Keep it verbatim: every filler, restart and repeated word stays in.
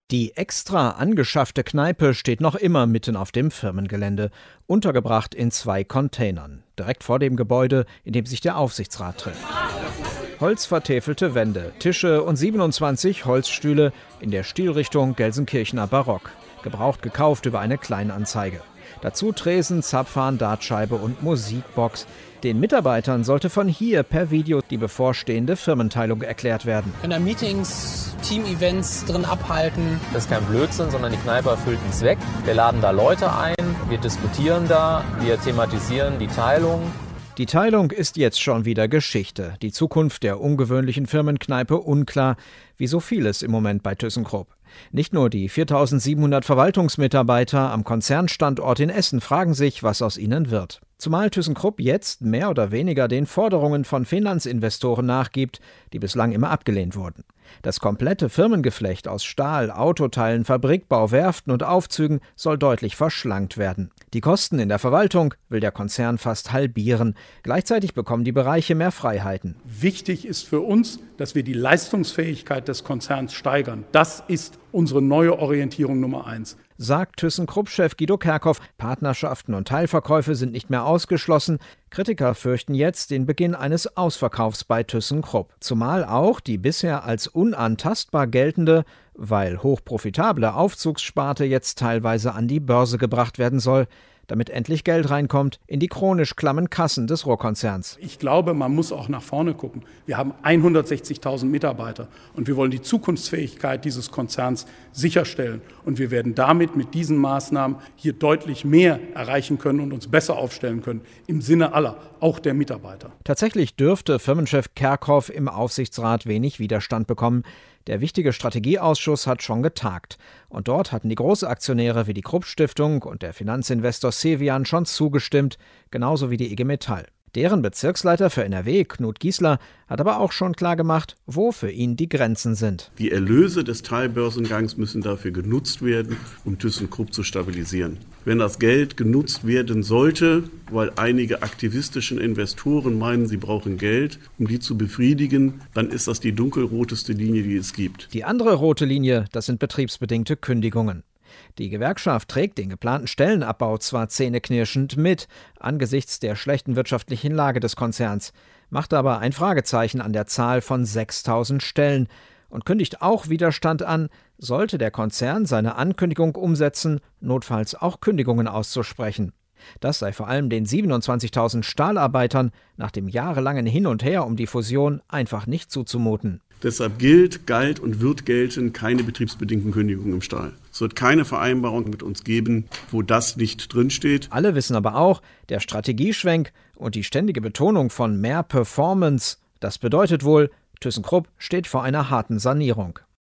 Die extra angeschaffte Kneipe steht noch immer mitten auf dem Firmengelände, untergebracht in zwei Containern, direkt vor dem Gebäude, in dem sich der Aufsichtsrat trifft. Holzvertäfelte Wände, Tische und siebenundzwanzig Holzstühle in der Stilrichtung Gelsenkirchener Barock, gebraucht gekauft über eine Kleinanzeige. Dazu Tresen, Zapfhahn, Dartscheibe und Musikbox. Den Mitarbeitern sollte von hier per Video die bevorstehende Firmenteilung erklärt werden. Wir können da Meetings, Team-Events drin abhalten. Das ist kein Blödsinn, sondern die Kneipe erfüllt einen Zweck. Wir laden da Leute ein, wir diskutieren da, wir thematisieren die Teilung. Die Teilung ist jetzt schon wieder Geschichte. Die Zukunft der ungewöhnlichen Firmenkneipe unklar, wie so vieles im Moment bei ThyssenKrupp. Nicht nur die viertausendsiebenhundert Verwaltungsmitarbeiter am Konzernstandort in Essen fragen sich, was aus ihnen wird. Zumal ThyssenKrupp jetzt mehr oder weniger den Forderungen von Finanzinvestoren nachgibt, die bislang immer abgelehnt wurden. Das komplette Firmengeflecht aus Stahl, Autoteilen, Fabrikbau, Werften und Aufzügen soll deutlich verschlankt werden. Die Kosten in der Verwaltung will der Konzern fast halbieren. Gleichzeitig bekommen die Bereiche mehr Freiheiten. Wichtig ist für uns, dass wir die Leistungsfähigkeit des Konzerns steigern. Das ist unsere neue Orientierung Nummer eins. Sagt ThyssenKrupp-Chef Guido Kerkhoff, Partnerschaften und Teilverkäufe sind nicht mehr ausgeschlossen. Kritiker fürchten jetzt den Beginn eines Ausverkaufs bei ThyssenKrupp. Zumal auch die bisher als unantastbar geltende, weil hochprofitable Aufzugssparte jetzt teilweise an die Börse gebracht werden soll, damit endlich Geld reinkommt in die chronisch klammen Kassen des Ruhrkonzerns. Ich glaube, man muss auch nach vorne gucken. Wir haben hundertsechzigtausend Mitarbeiter und wir wollen die Zukunftsfähigkeit dieses Konzerns sicherstellen. Und wir werden damit mit diesen Maßnahmen hier deutlich mehr erreichen können und uns besser aufstellen können, im Sinne aller, auch der Mitarbeiter. Tatsächlich dürfte Firmenchef Kerkhoff im Aufsichtsrat wenig Widerstand bekommen. Der wichtige Strategieausschuss hat schon getagt. Und dort hatten die Großaktionäre wie die Krupp-Stiftung und der Finanzinvestor Cevian schon zugestimmt, genauso wie die I G Metall. Deren Bezirksleiter für N R W, Knut Giesler, hat aber auch schon klargemacht, wo für ihn die Grenzen sind. Die Erlöse des Teilbörsengangs müssen dafür genutzt werden, um ThyssenKrupp zu stabilisieren. Wenn das Geld genutzt werden sollte, weil einige aktivistischen Investoren meinen, sie brauchen Geld, um die zu befriedigen, dann ist das die dunkelroteste Linie, die es gibt. Die andere rote Linie, das sind betriebsbedingte Kündigungen. Die Gewerkschaft trägt den geplanten Stellenabbau zwar zähneknirschend mit, angesichts der schlechten wirtschaftlichen Lage des Konzerns, macht aber ein Fragezeichen an der Zahl von sechstausend Stellen und kündigt auch Widerstand an, sollte der Konzern seine Ankündigung umsetzen, notfalls auch Kündigungen auszusprechen. Das sei vor allem den siebenundzwanzigtausend Stahlarbeitern nach dem jahrelangen Hin und Her um die Fusion einfach nicht zuzumuten. Deshalb gilt, galt und wird gelten keine betriebsbedingten Kündigungen im Stahl. Es wird keine Vereinbarung mit uns geben, wo das nicht drinsteht. Alle wissen aber auch, der Strategieschwenk und die ständige Betonung von mehr Performance, das bedeutet wohl, ThyssenKrupp steht vor einer harten Sanierung.